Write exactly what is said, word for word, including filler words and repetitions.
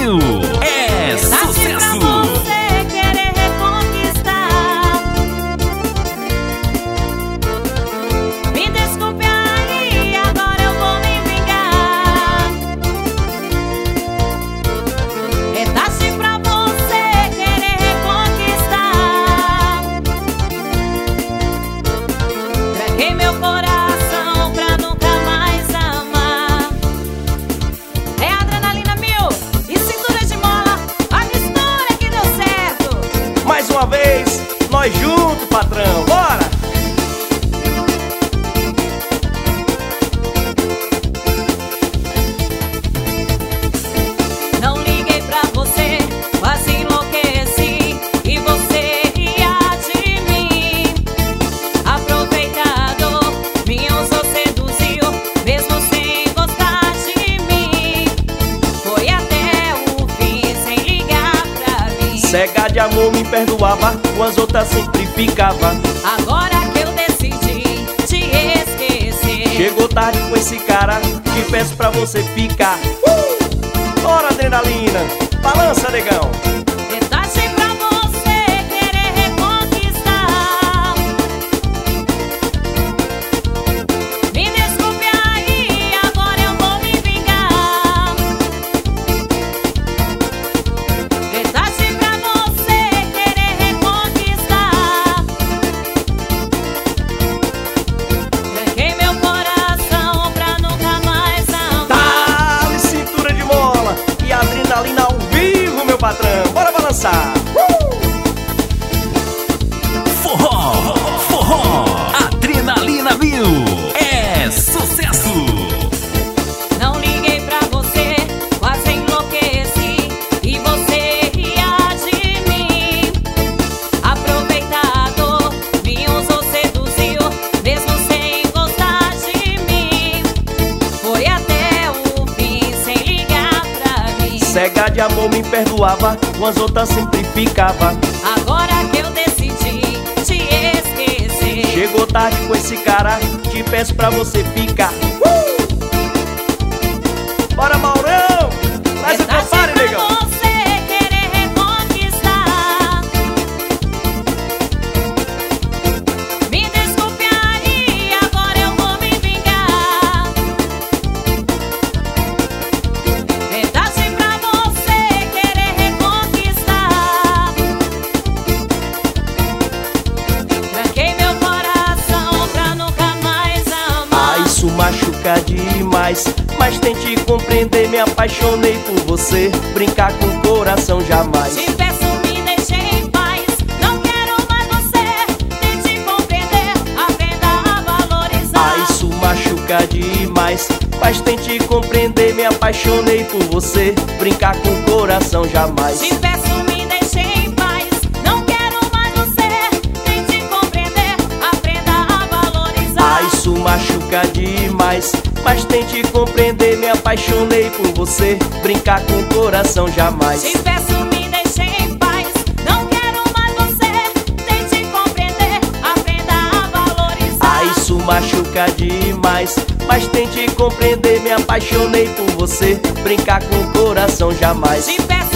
Bill. É sucesso! Você querer reconquistar. Me desculpe aí, agora eu vou me vingar. É tarde pra você querer reconquistar. Traguei meu coração pra nunca mais amar. É adrenalina mil e cintura de mola, a mistura que deu certo. Mais uma vez, nós juntos, patrão, bora! Não liguei pra você, quase enlouqueci, e você ria de mim. Aproveitador, me usou, seduziu, mesmo sem gostar de mim. Foi até o fim, sem ligar pra mim. Cega de amor me perdoava, com as outras sempre ficava. Agora que eu decidi te esquecer. Chegou tarde com esse cara, te peço pra você ficar. Uh! Bora, adrenalina, balança, negão. É tarde pra você querer reconquistar. Me desculpe aí, agora eu vou me vingar. É tarde pra você querer reconquistar. Tranquei meu coração pra nunca mais amar. Dá-lhe cintura de mola e adrenalina ao vivo, meu patrão. Bora balançar. Uh! Forró, forró, Adrenalina Bill. É sucesso! Não liguei pra você, quase enlouqueci, e você ria de mim. Aproveitador, me usou, seduziu, mesmo sem gostar de mim. Foi até o fim, sem ligar pra mim. Cega de amor me perdoava, com as outras sempre ficava. Agora que eu decidi te esquecer. Chegou tarde com esse cara, te peço pra você ficar. Uh! Bora, Maurão! Faz o É tarde prepare, pra negão! você querer reconquistar. Me desculpe aí, agora eu vou me vingar. É tarde pra você querer reconquistar. Tranquei meu coração pra nunca mais amar. Ah, isso machuca demais, mas tente compreender, me apaixonei por você. Brincar com o coração jamais. Te peço, me deixe em paz. Não quero mais você. Tente compreender, aprenda a valorizar. Ah, isso machuca demais, mas tente compreender, me apaixonei por você. Brincar com o coração jamais. Te peço, me deixe em paz. Não quero mais você. Tente compreender, aprenda a valorizar. Ah, isso machuca demais, mas tente compreender, me apaixonei por você. Brincar com o coração jamais. Te peço, me deixe em paz. Não quero mais você. Tente compreender, aprenda a valorizar. Ah, isso machuca demais, mas tente compreender, me apaixonei por você. Brincar com o coração jamais. Te peço,